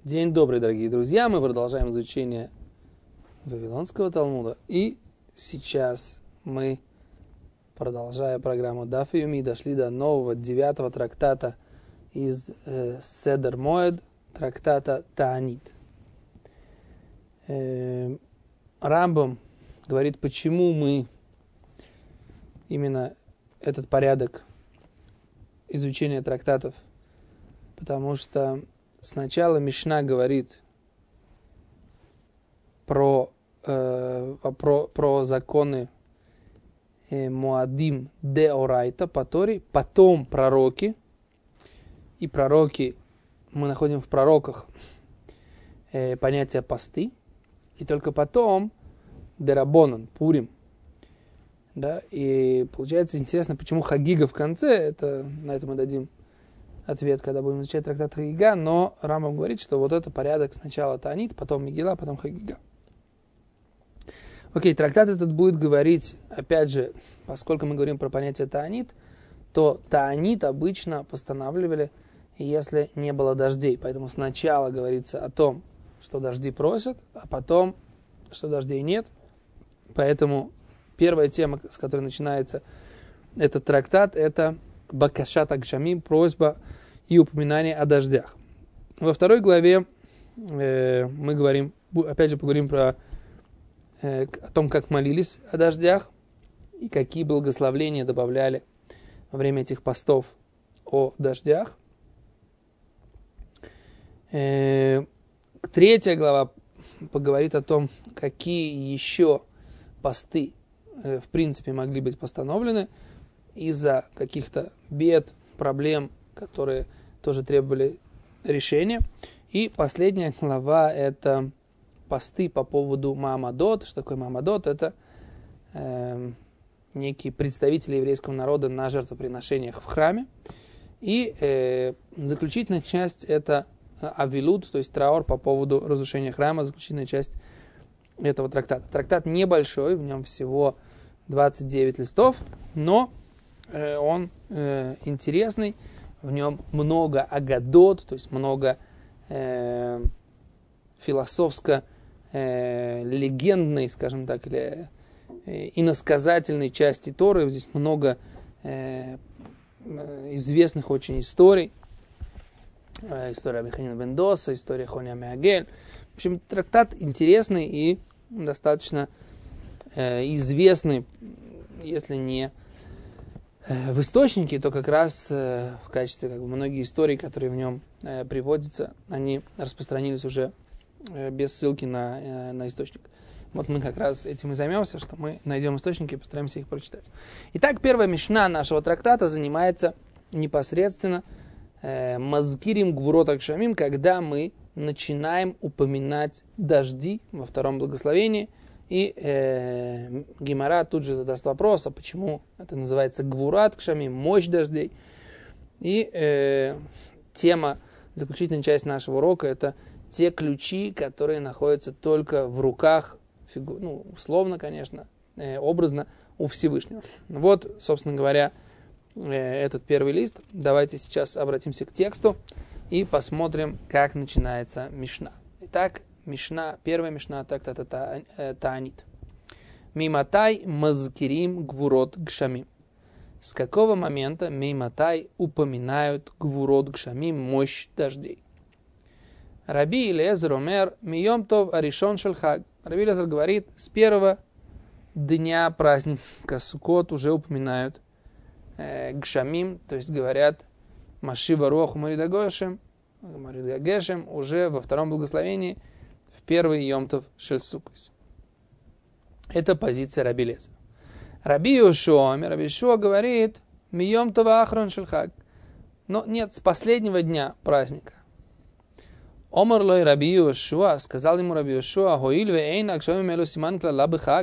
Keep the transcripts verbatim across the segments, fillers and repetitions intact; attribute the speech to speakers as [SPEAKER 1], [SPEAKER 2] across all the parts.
[SPEAKER 1] День добрый, дорогие друзья. Мы продолжаем изучение Вавилонского Талмуда. И сейчас мы, продолжая программу Даф Йоми, дошли до нового девятого трактата из э, Седер Моэд, трактата Таанит. Э, Рамбам говорит, почему мы именно этот порядок изучения трактатов. Потому что сначала Мишна говорит про, э, про, про законы э, Муадим де Орайта по Торе, потом пророки, и пророки, мы находим в пророках э, понятие посты, и только потом Дерабонан, Пурим. Да? И получается интересно, почему Хагига в конце, это, на это мы дадим ответ, когда будем изучать трактат Хагига, но Рамбам говорит, что вот это порядок сначала Таанит, потом Мегила, потом Хагига. Окей, трактат этот будет говорить, опять же, поскольку мы говорим про понятие Таанит, то Таанит обычно постанавливали, если не было дождей. Поэтому сначала говорится о том, что дожди просят, а потом, что дождей нет. Поэтому первая тема, с которой начинается этот трактат, это Бакашат Агшамим, просьба и упоминание о дождях. Во второй главе э, мы говорим, опять же поговорим про, э, о том, как молились о дождях и какие благословления добавляли во время этих постов о дождях. Э, третья глава поговорит о том, какие еще посты э, в принципе могли быть постановлены из-за каких-то бед, проблем, которые тоже требовали решения. И последняя глава – это посты по поводу Маамадот. Что такое Маамадот? Это э, некие представители еврейского народа на жертвоприношениях в храме. И э, заключительная часть – это авилут, то есть траур по поводу разрушения храма, заключительная часть этого трактата. Трактат небольшой, в нем всего двадцать девять листов, но э, он э, интересный. В нем много агадот, то есть много э, философско-легендной, э, скажем так, или э, иносказательной части Торы. Здесь много э, известных очень историй. Э, история Абиханина бен Доса, история Хония Меагель. В общем, трактат интересный и достаточно э, известный, если не в источнике, то как раз э, в качестве, как бы, многие истории, которые в нем э, приводятся, они распространились уже э, без ссылки на, э, на источник. Вот мы как раз этим и займемся, что мы найдем источники и постараемся их прочитать. Итак, первая мишна нашего трактата занимается непосредственно э, мазкирим гвурот агшамим, когда мы начинаем упоминать дожди во втором благословении. И э, Гемара тут же задаст вопрос, а почему это называется гвурат кшамим, мощь дождей. И э, тема, заключительная часть нашего урока, это те ключи, которые находятся только в руках, фигу, ну, условно, конечно, э, образно, у Всевышнего. Вот, собственно говоря, э, этот первый лист. Давайте сейчас обратимся к тексту и посмотрим, как начинается мишна. Итак, Мишна, первая мишна трактата Таанит. Миматай мазкирим гвурот гшамим. С какого момента миматай упоминают гвурот гшамим, мощь дождей? Раби Илиэзер омер мием тов аришон шельхаг. Раби Илиэзер говорит, с первого дня праздника Суккот уже упоминают э, гшамим, то есть говорят машива руах умаридагошем, умаридагешем уже во втором благословении, первый Йом-Тов шель Суккот. Это позиция Раби Илиэзера. Раби Йошуа, Раби Йошуа говорит, ми Йом-Тов ахрон шель хаг. Но нет, с последнего дня праздника. Омар лой Раби Йошуа, сказал ему Раби Йошуа, хоиль ве эйн агшамим элу симан клала бхаг.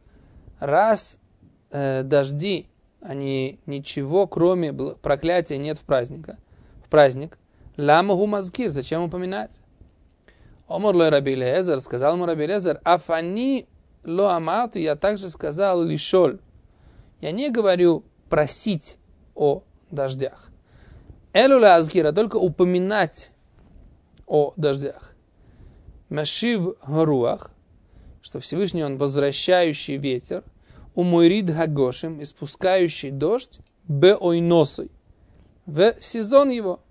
[SPEAKER 1] Раз э, дожди, они ничего, кроме проклятия, нет в праздника. В праздник. Лама гу мазкир, зачем упоминать? Омар лой Раби Илиэзер, сказал ему Раби Илиэзер, афани ло амарту, я также сказал лишоль. Я не говорю просить о дождях. Элу ла азкира, только упоминать о дождях. Машив Гаруах, что Всевышний он возвращающий ветер, Умойрид Гагошим, испускающий дождь, Беойносой, в сезон его.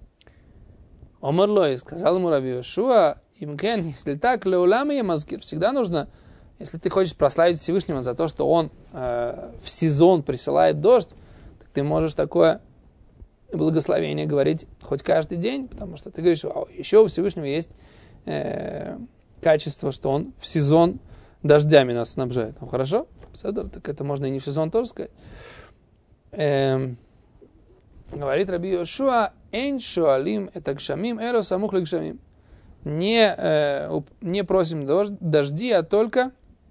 [SPEAKER 1] Омар Лой, сказал ему Раби Йошуа, Имкен, если так, леулам и мазкир, всегда нужно, если ты хочешь прославить Всевышнего за то, что он э, в сезон присылает дождь, так ты можешь такое благословение говорить хоть каждый день, потому что ты говоришь, еще у Всевышнего есть э, качество, что он в сезон дождями нас снабжает. Ну хорошо, так это можно и не в сезон тоже сказать. Э, говорит Раби Йошуа, «Эйн шуалим это гшамим, эро самух легшамим». Не, э, не просим дождь, дожди, а только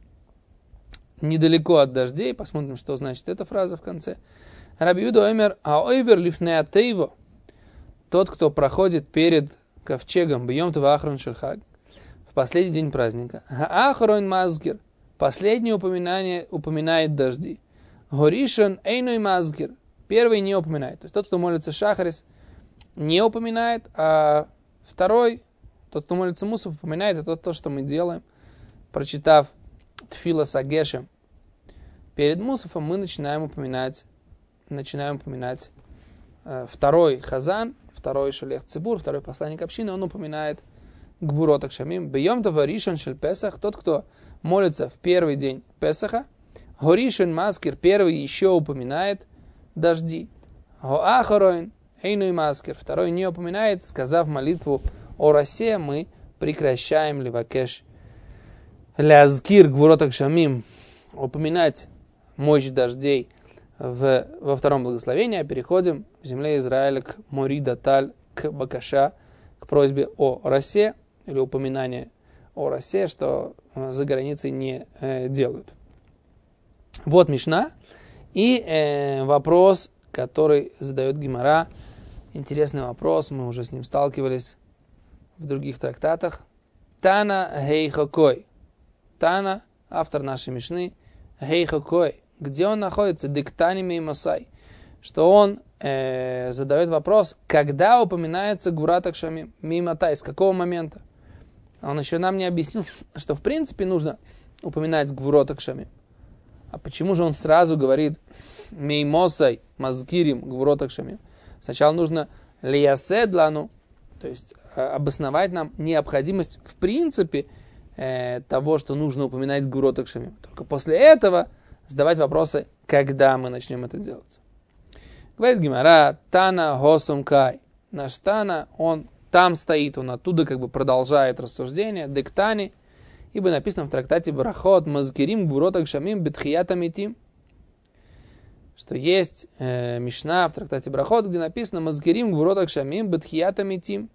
[SPEAKER 1] недалеко от дождей. Посмотрим, что значит эта фраза в конце. Раби Юда омер аойвер лифнеа тейво. Тот, кто проходит перед ковчегом бьем това ахрон шельхаг в последний день праздника. Ахрон мазгир. Последнее упоминание упоминает дожди. Горишон эйной мазгир. Первый не упоминает. То есть тот, кто молится шахарис, не упоминает, а второй, тот, кто молится мусов, упоминает. Это то, что мы делаем. Прочитав Тфила Сагешем перед мусофом, мы начинаем упоминать, начинаем упоминать э, второй Хазан, второй Шалех Цибур, второй посланник общины, он упоминает Гвурот Акшамим. Бьем това Ришон Шель Песах, тот, кто молится в первый день Песаха. Горишон Маскир, первый еще упоминает дожди. Гоахороин Эйнуй Маскир, второй не упоминает, сказав молитву о росе, мы прекращаем Левакеш Лязкир Гвурот Акшамим, упоминать мощь дождей в, во втором благословении, а переходим в земле Израиля к Морида Таль, к Бакаша, к просьбе о росе, или упоминание о росе, что за границей не э, делают. Вот Мишна и э, вопрос, который задает Гемара. Интересный вопрос, мы уже с ним сталкивались в других трактатах. Тана Гейхокой. Тана, автор нашей Мишны, Гейхокой. Где он находится? Диктани Меймасай. Что он э, задает вопрос, когда упоминается Гвурат Акшамим, Мейматай, с какого момента? Он еще нам не объяснил, что в принципе нужно упоминать Гвурот Акшамим. А почему же он сразу говорит Меймосай, Мазкирим, Гвурот Акшамим? Сначала нужно Лияседлану, то есть э, обосновать нам необходимость в принципе э, того, что нужно упоминать Гвурот Акшамим. Только после этого задавать вопросы, когда мы начнем это делать. Говорит Гемара, Тана Госум Кай. Наш Тана, он там стоит, он оттуда как бы продолжает рассуждение. Дектани, ибо написано в трактате Барахот, Мазкирим Гвурот Акшамим Бетхията Митим. Что есть э, Мишна в трактате Барахот, где написано Мазкирим Гвурот Акшамим Бетхията Митим.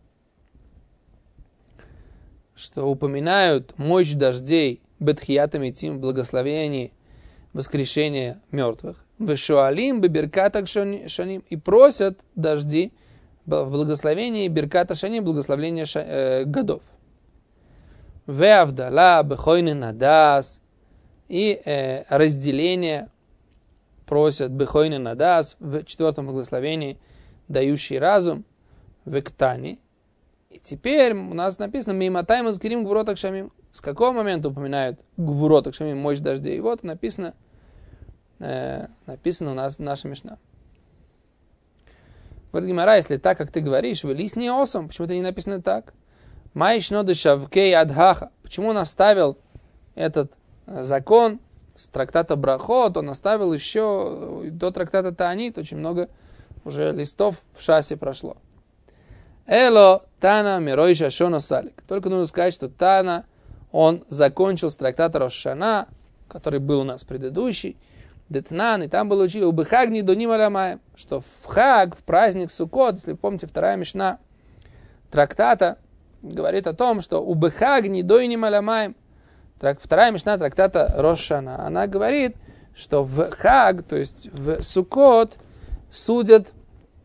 [SPEAKER 1] Что упоминают мощь дождей Бетхията Митим в благословении воскрешения мертвых. Вешуалим беберката шаним. И просят дожди в благословении берката шаним, благословения ша, э, годов. Веавдала бехойны надас. И э, разделение просят бехойны надас в четвертом благословении, дающий разум, вектани. И теперь у нас написано мейматай мазкирим гвурот акшамим. С какого момента упоминают Гвурот Акшамим, мощь дождей? И вот написано, э, написано у нас наша Мишна. Говорит Гемара, если так, как ты говоришь, велись не осом, почему это не написано так? Майшно дешавкей адхаха. Почему он оставил этот закон с трактата Брахот, он оставил еще до трактата Таанит, очень много уже листов в шасе прошло. Эло Тана Мирой Шашона Салик. Только нужно сказать, что Тана он закончил с трактата Рош Шана, который был у нас предыдущий, Детнан, и там было учили у Бехагни до Нималямаем, что в Хаг, в праздник Суккот, если вы помните, вторая Мишна трактата говорит о том, что у Бехагни до Нималямаем, вторая Мишна трактата Рош Шана, она говорит, что в Хаг, то есть в Суккот, судят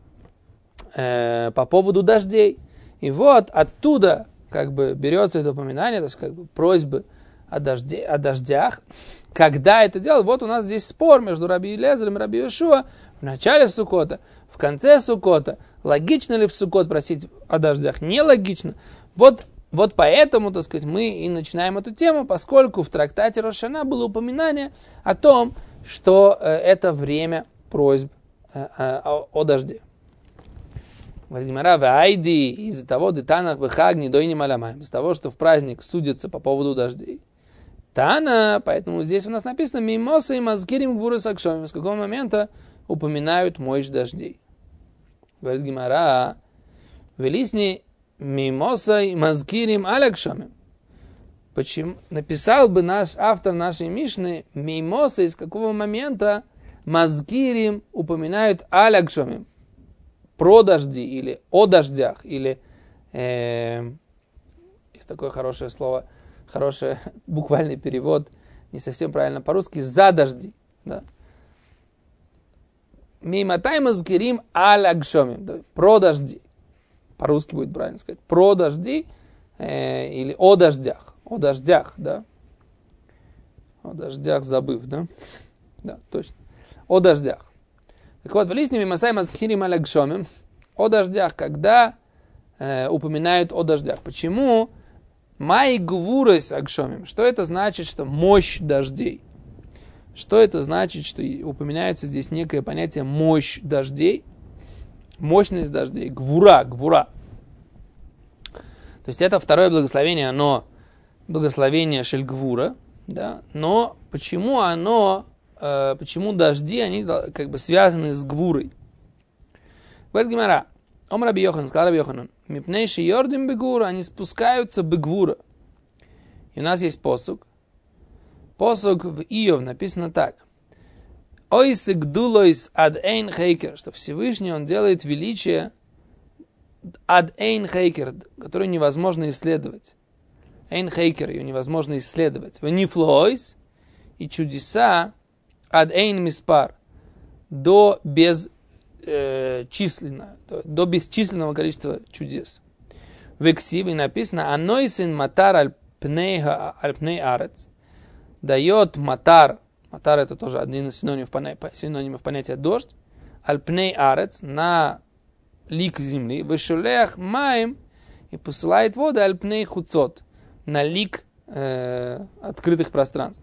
[SPEAKER 1] э, по поводу дождей. И вот оттуда как бы берется это упоминание, то есть как бы просьбы о, дожде, о дождях. Когда это делать? Вот у нас здесь спор между Раби Элиэзером и Раби Йошуа в начале Суккота, в конце Суккота. Логично ли в Суккот просить о дождях? Нелогично. Вот вот поэтому, так сказать, мы и начинаем эту тему, поскольку в трактате Рош ха-Шана было упоминание о том, что э, это время просьб э, э, о, о дожде. Из-за того, из-за того, что в праздник судятся по поводу дождей. Тана, поэтому здесь у нас написано «Мимоса и мазгирим гвуры сакшомим». С какого момента упоминают мощь дождей. Говорит Гемара, «Велисни мимоса и мазгирим алякшомим». Почему? Написал бы наш автор нашей Мишны «Мимоса», из какого момента мазгирим упоминают алякшомим. Про дожди, или о дождях, или э, есть такое хорошее слово, хороший буквальный перевод, не совсем правильно по-русски, за дожди. Да? Миматай мазгирим алякшомим, про дожди. По-русски будет правильно сказать. Про дожди э, или о дождях. О дождях, да. О дождях забыв, да. Да, точно. О дождях. Так вот, в лисне мимасай мазгирим алякшомим, о дождях, когда э, упоминают о дождях. Почему? Май гвурес агшомим. Что это значит, что мощь дождей? Что это значит, что упоминается здесь некое понятие мощь дождей? Мощность дождей. Гвура, гвура. То есть это второе благословение, оно благословение шельгвура, да? Но почему оно, э, почему дожди, они как бы связаны с гвурой? Говорит Гемара, Ом Раби Йохан, сказал Раби Йоханан, мипнейши йордим бегура, они спускаются бегвура. И у нас есть посук. Посук в Иов написано так. Ойс гдулойс ад эйн хейкер, что Всевышний он делает величие ад эйн хейкер, которое невозможно исследовать. Эйн хейкер, ее невозможно исследовать. Венифлойс и чудеса ад эйн миспар, до без численно, до бесчисленного количества чудес. В Эксиве написано «Анойсин матар альпней арец» дает матар, матар это тоже один из синонимов, синонимов понятия дождь, альпней арец на лик земли, вешулех маем и посылает воды альпней хуцот на лик э, открытых пространств.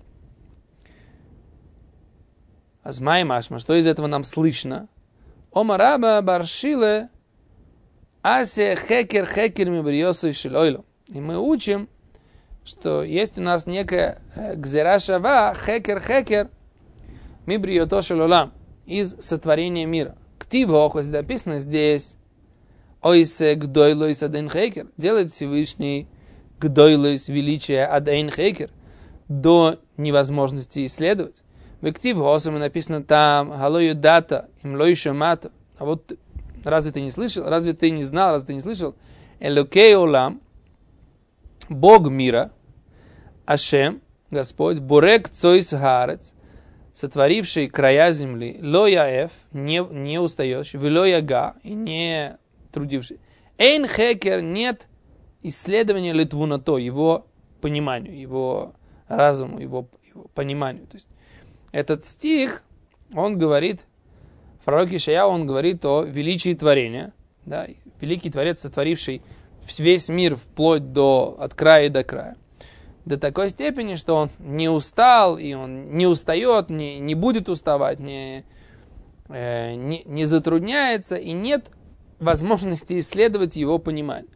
[SPEAKER 1] Азмай машма, что из этого нам слышно? Омараба баршиле асе хекер хекер мибриосу шилойло. И мы учим, что есть у нас некая гзера шава хекер хекер мибриото шилолам из сотворения мира. Ктиво, хоть написано здесь, ойсе гдойлойс адейн хекер, делает Всевышний гдойлойс величие адейн хекер до невозможности исследовать. В активе особенно написано там «Халою дата им лойша мата». А вот разве ты не слышал, разве ты не знал, разве ты не слышал? Элокей олам, Бог мира, Ашем, Господь, Борек цойс хаарец, сотворивший края земли, лояэф, не, не устающий, велояга, и не трудивший. Эйн хекер, нет исследования литвунато, его пониманию, его разуму, его, его пониманию. То есть этот стих, он говорит, пророк Ишая, он говорит о величии творения. Да? Великий Творец, сотворивший весь мир вплоть до, от края до края. До такой степени, что он не устал, и он не устает, не, не будет уставать, не, э, не, не затрудняется, и нет возможности исследовать его понимание.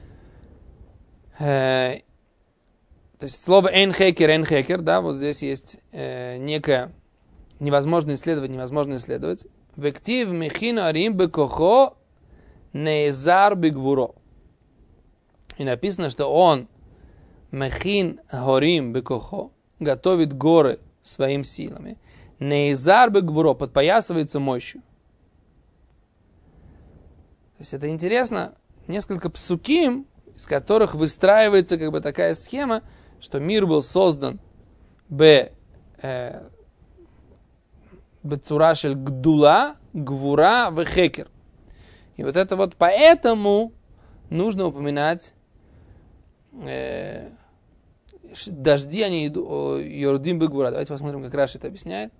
[SPEAKER 1] Э, То есть слово «энхекер», «энхекер», да, вот здесь есть э, некое невозможно исследовать, невозможно исследовать. «Вектив мехину арим бекохо неезар бегвуро». И написано, что он мехин горим бекохо, готовит горы своими силами. Неезар бегвуро, подпоясывается мощью. То есть это интересно, несколько псуким, из которых выстраивается как бы такая схема, что мир был создан б бецурашель гдула, гвура, вехекер. И вот это вот поэтому нужно упоминать э, дожди, они идут, йордим бегвура. Давайте посмотрим, как Раши это объясняет.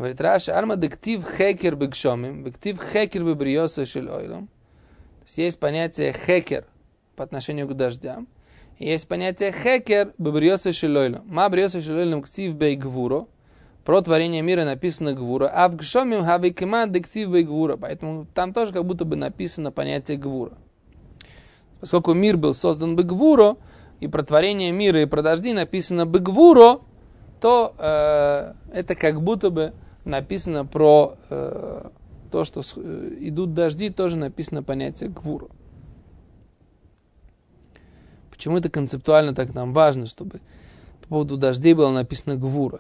[SPEAKER 1] Говорит Раши, арма дектив хекер бекшомим, дектив хекер бебриоса шель ойлом. То есть есть понятие хекер по отношению к дождям. И есть понятие хекер бебриоса шель ойлом. Ма бриоса шель ойлом ктив бей гвуро. Про творение мира написано гвура. А в гшомим хави кеман дектив бей гвура. Поэтому там тоже как будто бы написано понятие гвура. Поскольку мир был создан бегвуро, и про творение мира и про дожди написано бегвуро, то э, это как будто бы написано про э, то, что э, идут дожди, тоже написано понятие гвуро. Почему это концептуально так нам важно, чтобы по поводу дождей было написано гвура?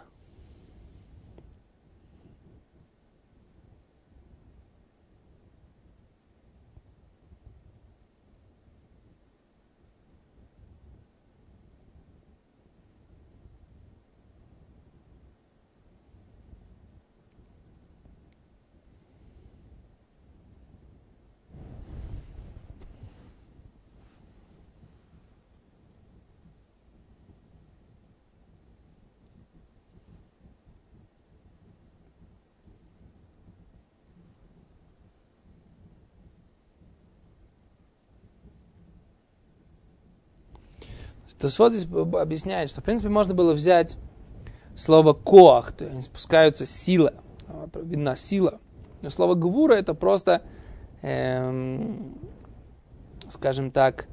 [SPEAKER 1] Тосфот здесь объясняет, что в принципе можно было взять слово коах, то есть они спускаются сила, видна сила. Но слово гвура это просто, эм, скажем так,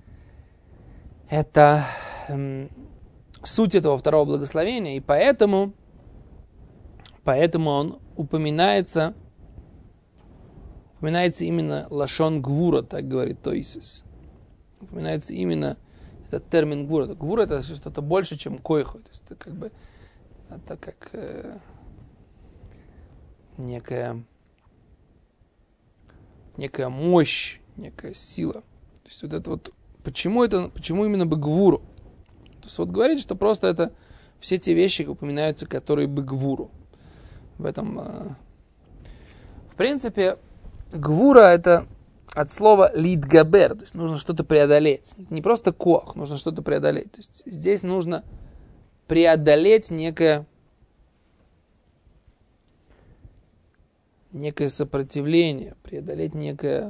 [SPEAKER 1] это эм, суть этого второго благословения, и поэтому, поэтому он упоминается, упоминается именно лашон гвура, так говорит Тойсис. Упоминается именно этот термин гвура. Гвура это что-то больше, чем койху. То есть это как бы это как э, некая, некая мощь, некая сила. То есть вот это вот почему это, почему именно бегвуру? То есть вот говорит, что просто это все те вещи упоминаются, которые бегвуру. В этом, э, в принципе, гвура это от слова лидгабер, то есть нужно что-то преодолеть. Не просто коах, нужно что-то преодолеть. То есть здесь нужно преодолеть некое, некое сопротивление, преодолеть некое...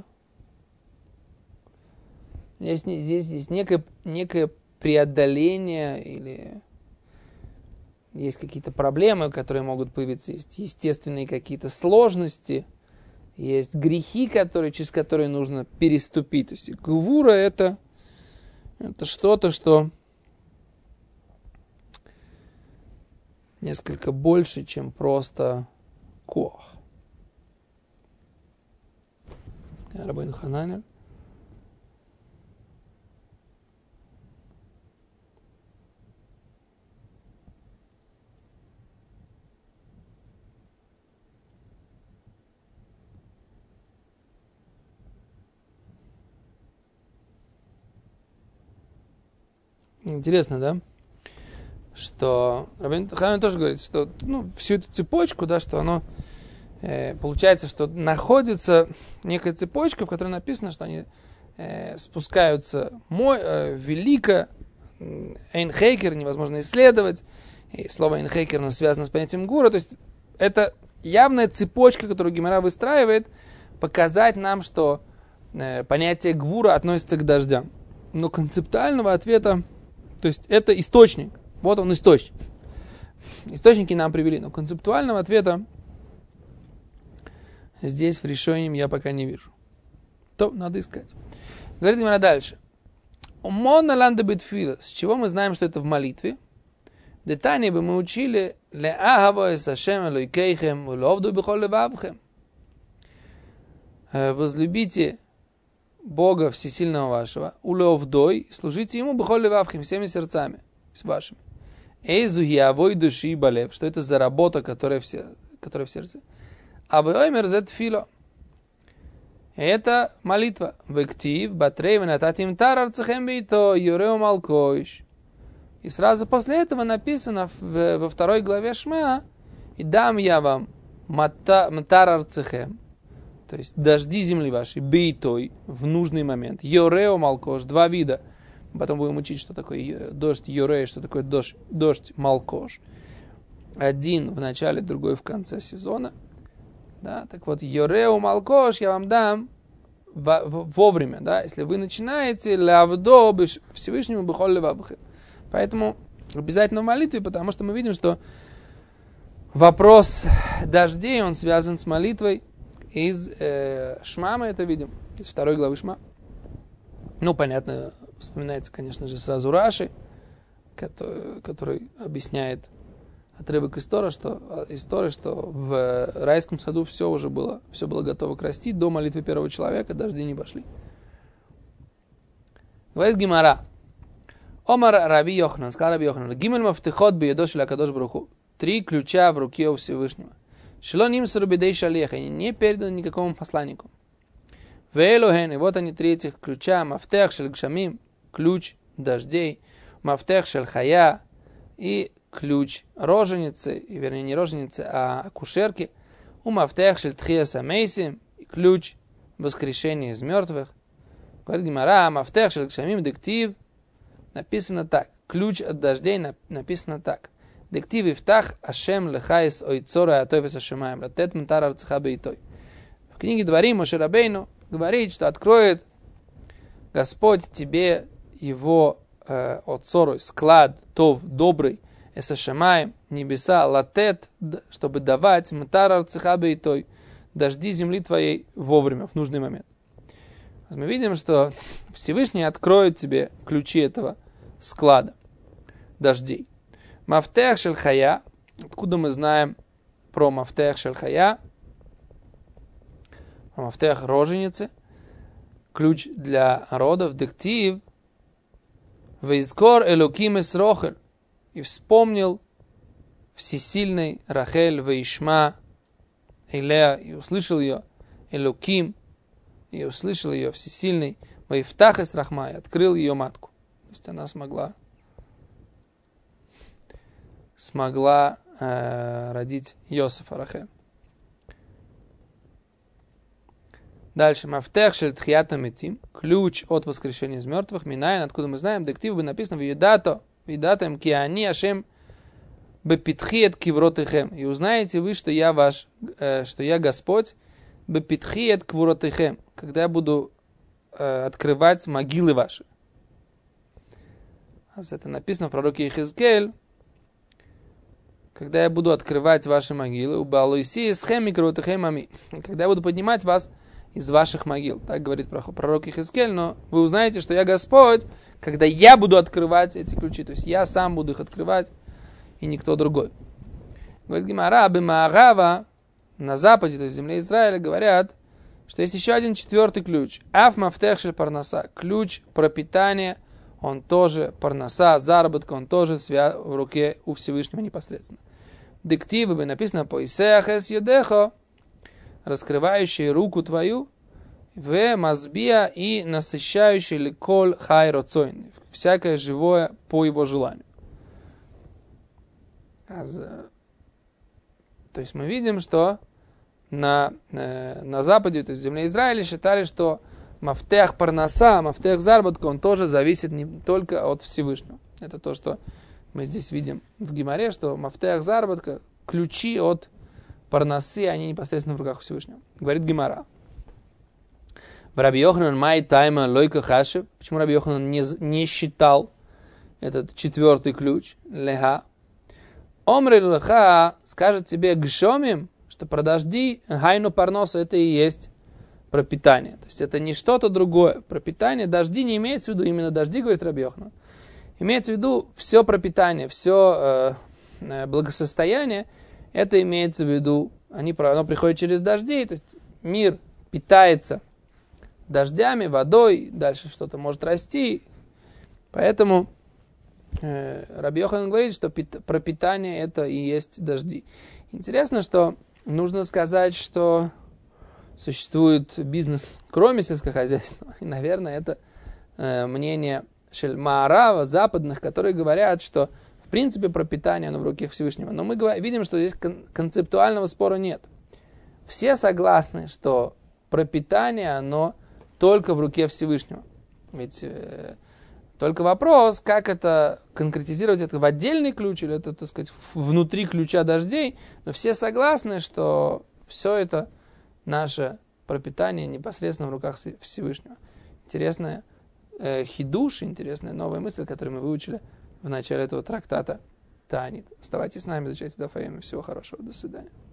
[SPEAKER 1] Здесь, здесь, здесь некое, некое преодоление или есть какие-то проблемы, которые могут появиться, есть естественные какие-то сложности, есть грехи, которые, через которые нужно переступить. То есть гвура это, это что-то, что несколько больше, чем просто коах. Рабейну Хананель. Интересно, да? Что Рабейну Хананель тоже говорит, что ну, всю эту цепочку, да, что оно э, получается, что находится некая цепочка, в которой написано, что они э, спускаются мой, э, велико, эйнхейкер, невозможно исследовать, и слово эйнхейкер оно связано с понятием гура, то есть это явная цепочка, которую Гемара выстраивает, показать нам, что э, понятие гвура относится к дождям. Но концептуального ответа, то есть это источник. Вот он источник. Источники нам привели, но концептуального ответа здесь в решении я пока не вижу. То надо искать. Говорит Гемара дальше. Умона ланда битфила. С чего мы знаем, что это в молитве? Детание бы мы учили ле ахаво эс Ашем элокейхем уловду бихол левавхем. Возлюбите Бога Всесильного вашего, уловдой, служите Ему бихол левавхем, всеми сердцами с вашими. Эйзу явой души и балев, что это за работа, которая в, сер... которая в сердце. А вы оймер зет фило. Это молитва. Вектив, батрей, венататим тар арцехем бейто, юреу малкоиш. И сразу после этого написано в, во второй главе Шмеа, и дам я вам матар арцехем, то есть дожди земли вашей, бейтой, в нужный момент. Юреу малкош, два вида. Потом будем учить, что такое дождь Юрей, что такое дождь, дождь Малкош. один в начале, другой в конце сезона. Да, так вот, Йореу Малкош я вам дам вовремя, да, если вы начинаете лавдо Всевышнему бихоль левабхе. Поэтому обязательно в молитве, потому что мы видим, что вопрос дождей, он связан с молитвой. Из э, Шма мы это видим, из второй главы Шма. Ну, понятно, вспоминается, конечно же, сразу Раши, который, который объясняет отрывок из Торы, что, из Торы, что в райском саду все уже было, все было готово к расти, до молитвы первого человека дожди не пошли. Говорит Гемара. Омар Раби Йоханан, сказал Раби Йоханан, Гимель мафтехот биедо шеля кадош баруху. Три ключа в руке у Всевышнего. Шело нимсу рубидей шалех, они не переданы никакому посланнику. Веэлохен, и вот они три этих ключа, мафтех шель гшамим, ключ дождей, мафтех шель хая, и ключ роженицы, и, вернее, не роженицы, а акушерки, у мафтех шель тхиаса мейсим, ключ воскрешения из мертвых. Говорит Гемара, мафтех шель гшамим дектив, написано так, ключ от дождей написано так. Дектив ифтах ашем лехайс ойцора атойвес ашемаем, ратет ментар арцеха бейтой. В книге Дворим Моше Рабейну говорит, что откроет Господь тебе его э, отцору, склад, тов, добрый, эсашемаем, небеса, латет, чтобы давать ментар арцеха бейтой, дожди земли твоей вовремя, в нужный момент. Мы видим, что Всевышний откроет тебе ключи этого склада дождей. Мафтех шель хая. Откуда мы знаем про мафтех шель хая? Про мафтех роженицы. Ключ для родов. Дектив. Вейзкор элоким эс рохель. И вспомнил всесильный Рахель вейшма Элея. И услышал ее элоким. И услышал ее всесильный вейфтах эс рахма. И открыл ее матку. То есть она смогла смогла э, родить Йосефа Рахель. Дальше. Мафтех шель тхията метим. Ключ от воскрешения из мертвых. Минайн, откуда мы знаем. Дектив бы написано в Едато. В Едатам киани ашем бепитхиет кивротыхем. И узнаете вы, что я ваш, э, что я Господь бепитхиет кивротыхем. Когда я буду э, открывать могилы ваши. Это написано в пророке Йехезкель. Когда я буду открывать ваши могилы, когда я буду поднимать вас из ваших могил. Так говорит пророк Йехезкель, но вы узнаете, что я Господь, когда я буду открывать эти ключи. То есть я сам буду их открывать, и никто другой. Говорит Гемара, бимаарава, на западе, то есть в земле Израиля, говорят, что есть еще один четвертый ключ. Аф мафтех шель парнаса. Ключ пропитания, он тоже парнаса, заработка, он тоже свя- в руке у Всевышнего непосредственно. Дективы бы написано по Исеах эс юдехо, раскрывающий руку твою, в мазбия и насыщающий ликоль хай роцойн, всякое живое по его желанию. То есть мы видим, что на, на западе, то есть в земле Израиля, считали, что мафтех парнаса, мафтех заработка, он тоже зависит не только от Всевышнего. Это то, что мы здесь видим в Гемаре, что мафтех заработка, ключи от парнасы, они непосредственно в руках Всевышнего. Говорит Гемара. Раби Йоханан май тайма лойка хашев. Почему Раби Йоханан не, не считал этот четвертый ключ? Леха. Омри леха скажет тебе гшомим, что про дожди гайну парноса это и есть пропитание. То есть это не что-то другое. Пропитание, дожди не имеется в виду именно дожди, говорит Раби Йоханан. Имеется в виду все пропитание, все э, благосостояние, это имеется в виду, они, оно приходит через дожди, то есть мир питается дождями, водой, дальше что-то может расти. Поэтому э, Раби Йоханан говорит, что пит, пропитание это и есть дожди. Интересно, что нужно сказать, что существует бизнес кроме сельскохозяйственного. И, наверное, это э, мнение Шельмаарава, западных, которые говорят, что в принципе пропитание оно в руке Всевышнего. Но мы говорим, видим, что здесь кон- концептуального спора нет. Все согласны, что пропитание оно только в руке Всевышнего. Ведь э, Только вопрос, как это конкретизировать, это в отдельный ключ или это, так сказать, внутри ключа дождей. Но все согласны, что все это наше пропитание непосредственно в руках Всевышнего. Интересная э, хидуш, интересная новая мысль, которую мы выучили в начале этого трактата Таанит. Оставайтесь с нами, изучайте Даф Йоми. Всего хорошего. До свидания.